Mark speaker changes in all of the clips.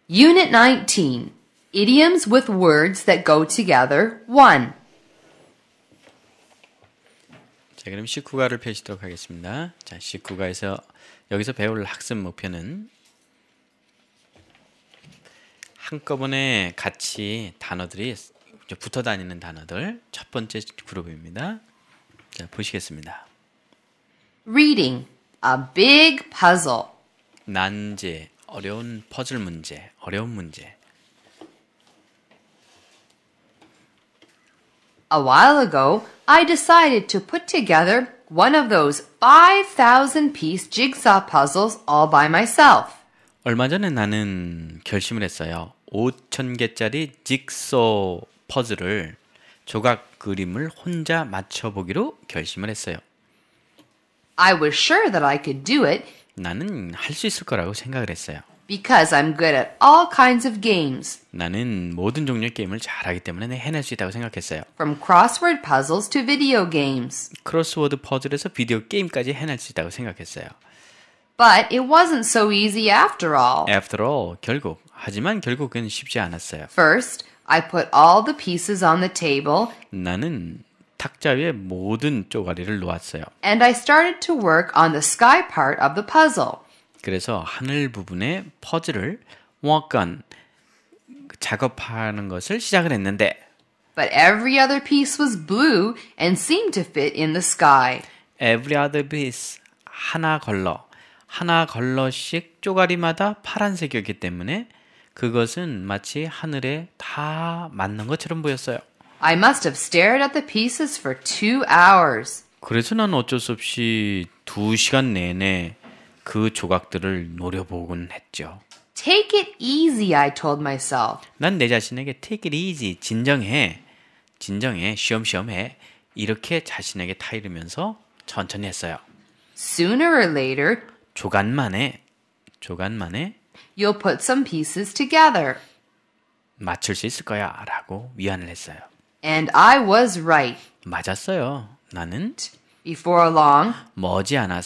Speaker 1: Unit 19. Idioms with words that go together. 1.
Speaker 2: 자, 그럼 19가를 펴시도록 하겠습니다. 자, 19가에서 여기서 배울 학습 목표는 한꺼번에 같이 단어들이 붙어 다니는 단어들 첫 번째 그룹입니다. 자, 보시겠습니다.
Speaker 1: Reading. A big puzzle.
Speaker 2: 난제, 어려운 퍼즐 문제, 어려운 문제.
Speaker 1: A while ago, I decided to put together one of those 5,000-piece jigsaw puzzles all by myself.
Speaker 2: 얼마 전에 나는 결심을 했어요. 5,000개짜리 직소 퍼즐을 조각 그림을 혼자 맞춰보기로 결심을 했어요.
Speaker 1: I was sure that I could do it
Speaker 2: 나는 할 수 있을 거라고 생각을 했어요.
Speaker 1: because I'm good at all kinds of games,
Speaker 2: 나는 모든 종류의 게임을 잘하기 때문에 해낼 수 있다고 생각했어요.
Speaker 1: from crossword puzzles to video games.
Speaker 2: 크로스워드 퍼즐에서 비디오 게임까지 해낼 수 있다고 생각했어요.
Speaker 1: But it wasn't so easy after all.
Speaker 2: After all, 하지만 결국은 쉽지 않았어요.
Speaker 1: First, I put all the pieces on the table
Speaker 2: 나는 탁자 위에 모든 쪼가리를 놓았어요.
Speaker 1: and I started to work on the sky part of the puzzle.
Speaker 2: 그래서 하늘 부분의 퍼즐을 work 작업하는 것을 시작을 했는데
Speaker 1: But every other piece was blue and seemed to fit in the sky.
Speaker 2: every other piece 하나 걸러씩 쪼가리마다 파란색이었기 때문에 그것은 마치 하늘에 다 맞는 것처럼 보였어요.
Speaker 1: I must have stared at the pieces for 2 hours.
Speaker 2: 그래서 난 어쩔 수 없이 2시간 내내 그 조각들을 노려보곤 했죠.
Speaker 1: Take it easy, I told myself.
Speaker 2: 난 내 자신에게 take it easy, 진정해, 쉬엄쉬엄 해. 이렇게 자신에게 타이르면서 천천히 했어요.
Speaker 1: Sooner or later,
Speaker 2: 조간만에
Speaker 1: you'll put some pieces together.
Speaker 2: 맞출 수 있을 거야 라고 위안을 했어요.
Speaker 1: And I was right.
Speaker 2: 맞았어요. 나는
Speaker 1: Before long,
Speaker 2: 머지않아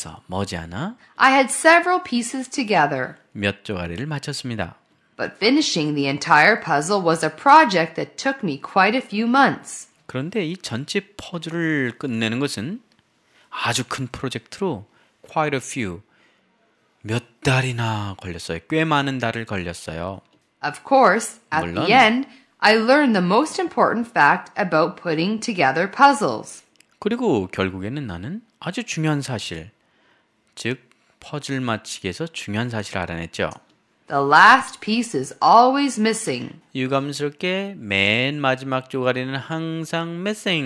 Speaker 1: I had several pieces together.
Speaker 2: 몇 조가리를 맞췄습니다.
Speaker 1: But finishing the entire puzzle was a project that took me quite a few months.
Speaker 2: 그런데 이 전체 퍼즐을 끝내는 것은 아주 큰 프로젝트로 quite a few, 몇 달이나 걸렸어요. 꽤 많은 달을 걸렸어요.
Speaker 1: Of course, at
Speaker 2: 물론.
Speaker 1: the end, I learned the most important fact about putting together puzzles.
Speaker 2: 그리고 결국에는 나는 아주 중요한 사실, 즉 퍼즐 맞히기에서 중요한 사실을 알아냈죠.
Speaker 1: The last piece is always missing.
Speaker 2: 유감스럽게 맨 마지막 조가리는 항상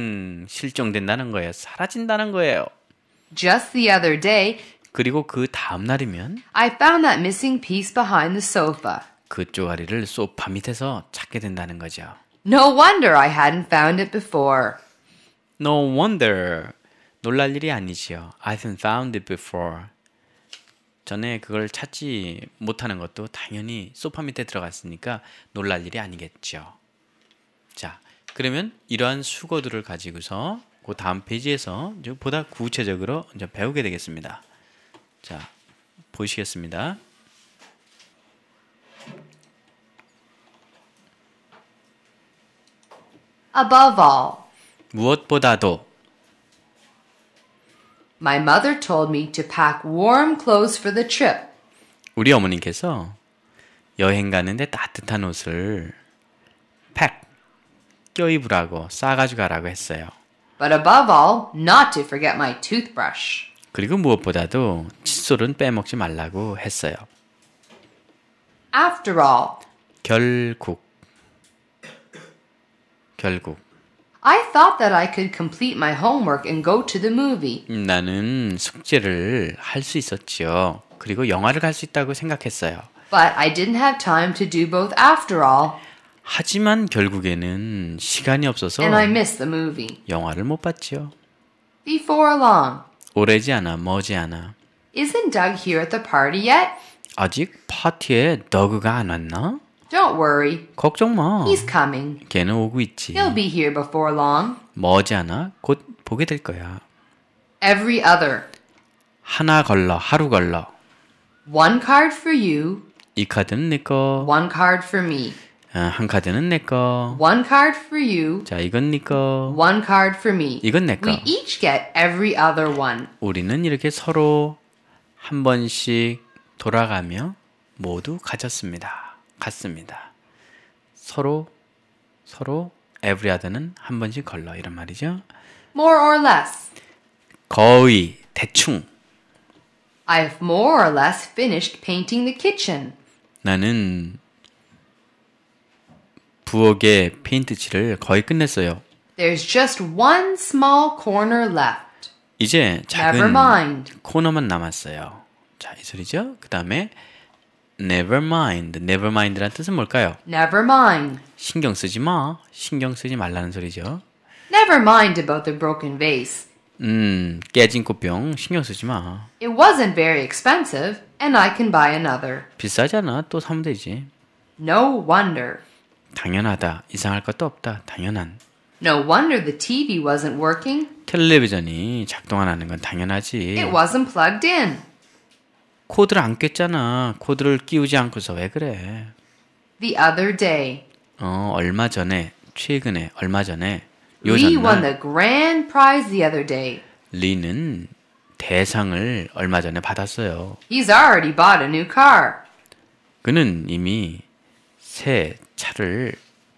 Speaker 2: 실종된다는 거예요. 사라진다는 거예요.
Speaker 1: Just the other day,
Speaker 2: 그리고 그 다음 날이면
Speaker 1: I found that missing piece behind the sofa.
Speaker 2: 그 쪼가리를 소파 밑에서 찾게 된다는 거죠.
Speaker 1: No wonder I hadn't found it before.
Speaker 2: No wonder. 놀랄 일이 아니지요. I haven't found it before. 전에 그걸 찾지 못하는 것도 당연히 소파 밑에 들어갔으니까 놀랄 일이 아니겠죠. 자, 그러면 이러한 수고들을 가지고서 그 다음 페이지에서 보다 구체적으로 이제 배우게 되겠습니다. 자, 보시겠습니다.
Speaker 1: Above all,
Speaker 2: 무엇보다도
Speaker 1: my mother told me to pack warm clothes for the trip.
Speaker 2: 우리 어머니께서 여행 가는데 따뜻한 옷을 껴입으라고 싸가지고 가라고 했어요.
Speaker 1: But above all, not to forget my toothbrush.
Speaker 2: 그리고 무엇보다도 칫솔은 빼먹지 말라고 했어요.
Speaker 1: After all,
Speaker 2: 결국
Speaker 1: I thought that I could complete my homework and go to the movie.
Speaker 2: 나는 숙제를 할 수 있었지요. 그리고 영화를 갈 수 있다고 생각했어요.
Speaker 1: But I didn't have time to do both after all,
Speaker 2: 하지만 결국에는 시간이 없어서
Speaker 1: and I missed the movie.
Speaker 2: 영화를 못 봤지요.
Speaker 1: Before long,
Speaker 2: 오래지 않아 머지않아
Speaker 1: isn't Doug here at the party yet?
Speaker 2: 아직 파티에 더그가 안 왔나?
Speaker 1: Don't worry,
Speaker 2: 걱정 마.
Speaker 1: he's coming.
Speaker 2: 걔는 오고 있지.
Speaker 1: He'll be here before long.
Speaker 2: 머지않아 곧 보게 될 거야.
Speaker 1: Every other.
Speaker 2: 하루 걸러.
Speaker 1: One card for you,
Speaker 2: 이 카드는 내 거.
Speaker 1: One card for me.
Speaker 2: 한 카드는 내 거.
Speaker 1: One card for you.
Speaker 2: 자, 이건 네 거.
Speaker 1: One card for me.
Speaker 2: 이건 내 거.
Speaker 1: We each get every other one.
Speaker 2: 우리는 이렇게 서로 한 번씩 돌아가며 모두 가졌습니다. 같습니다. 서로 every other는 한 번씩 걸러 이런 말이죠.
Speaker 1: More or less.
Speaker 2: 거의 대충.
Speaker 1: I have more or less finished painting the kitchen.
Speaker 2: 나는 부엌의 페인트 칠을 거의 끝냈어요.
Speaker 1: There's just one small corner left.
Speaker 2: 이제
Speaker 1: Never
Speaker 2: 작은
Speaker 1: mind.
Speaker 2: 코너만 남았어요. 자, 이 소리죠. 그 다음에 never mind. never mind란 뜻은 뭘까요?
Speaker 1: Never mind.
Speaker 2: 신경 쓰지 마. 신경 쓰지 말라는 소리죠.
Speaker 1: Never mind about the broken vase.
Speaker 2: 깨진 꽃병 신경 쓰지 마.
Speaker 1: It wasn't very expensive, and I can buy another.
Speaker 2: 비싸잖아. 또 사면 되지.
Speaker 1: No wonder.
Speaker 2: 당연하다. 이상할 것도 없다. 당연한.
Speaker 1: No wonder the TV wasn't working.
Speaker 2: 텔레비전이 작동 안 하는 건 당연하지.
Speaker 1: It wasn't plugged in.
Speaker 2: 코드를 안 꼈잖아. 코드를 끼우지 않고서 왜 그래?
Speaker 1: The other day,
Speaker 2: 얼마 전에, 최근에, 얼마 전에,
Speaker 1: Lee won
Speaker 2: 요전날
Speaker 1: the grand prize the other day.
Speaker 2: 리는 대상을 얼마 전에 받았어요.
Speaker 1: He's already bought a new car.
Speaker 2: 그는 이미 새 차를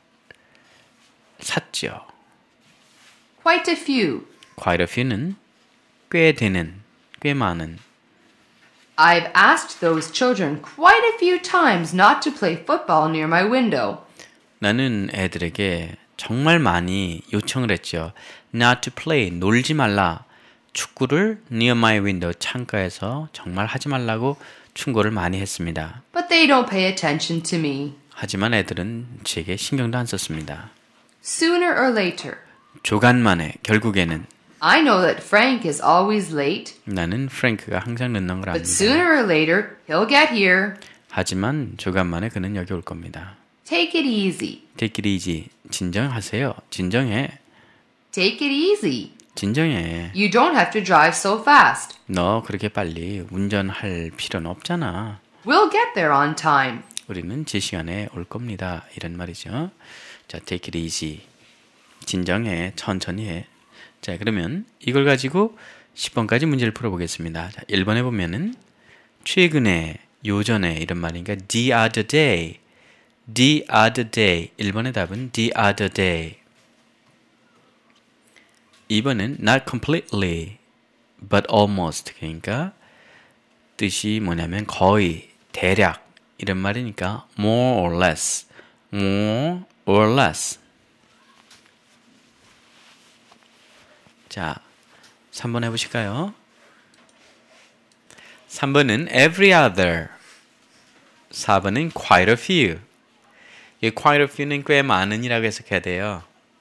Speaker 2: 샀죠.
Speaker 1: Quite a few.
Speaker 2: Quite a few는 꽤 되는, 꽤 많은.
Speaker 1: I've asked those children quite a few times not to play football near my window.
Speaker 2: 나는 애들에게 정말 많이 요청을 했죠. Not to play, 놀지 말라. 축구를 near my window, 창가에서 정말 하지 말라고 충고를 많이 했습니다.
Speaker 1: But they don't pay attention to me.
Speaker 2: 하지만 애들은 제게 신경도 안 썼습니다.
Speaker 1: Sooner or later,
Speaker 2: 조간만에 결국에는
Speaker 1: I know that Frank is always late,
Speaker 2: 나는 프랭크가 항상 늦는 걸
Speaker 1: but
Speaker 2: 압니다.
Speaker 1: sooner or later, he'll get here.
Speaker 2: 하지만 조간만에 그는 여기 올 겁니다.
Speaker 1: Take it easy.
Speaker 2: Take it easy. 진정하세요. 진정해.
Speaker 1: Take it easy.
Speaker 2: 진정해.
Speaker 1: You don't have to drive so fast.
Speaker 2: 너 그렇게 빨리 운전할 필요는 없잖아.
Speaker 1: We'll get there on time.
Speaker 2: 우리는 제 시간에 올 겁니다. 이런 말이죠. 자, take it easy. 진정해. 천천히 해. 자, 그러면 이걸 가지고 10번까지 문제를 풀어보겠습니다. 자, 1번에 보면은 최근에, 요전에 이런 말이니까 the other day. The other day. 1번의 답은 the other day. 2번은 not completely but almost. 그러니까 뜻이 뭐냐면 거의, 대략 이런 말이니까 more or less. more or less. 자, 3번 해보실까요? 3번은 every other. 4번은 quite a few. 이 quite a few는 꽤 많은이라고 해석해야 돼요.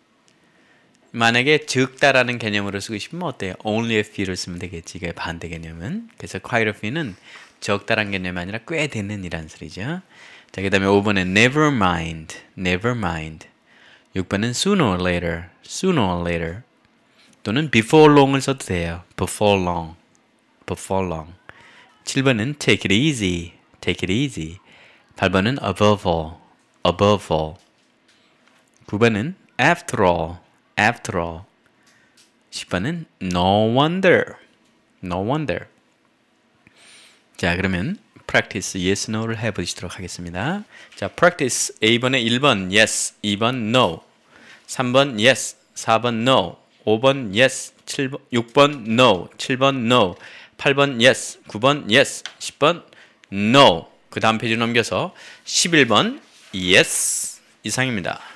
Speaker 2: 만약에 적다라는 개념으로 쓰고 싶으면 어때요? only a few를 쓰면 되겠지. 이게 반대 개념은. 그래서 quite a few는 적다라는 개념이 아니라 꽤 되는 이란 소리죠. 자, 그 다음에 5번은 never mind. never mind. 6번은 sooner or later. sooner or later. 또는 before long을 써도 돼요. before long. before long. 7번은 take it easy. take it easy. 8번은 above all. above all. 9번은 after all. after all. 10번은 no wonder. no wonder. 자, 그러면 practice yes, no를 해보시도록 하겠습니다. 자, practice A번에 1번 yes, 2번 no, 3번 yes, 4번 no, 5번 yes, 7번, 6번 no, 7번 no, 8번 yes, 9번 yes, 10번 no. 그 다음 페이지 넘겨서 11번 yes 이상입니다.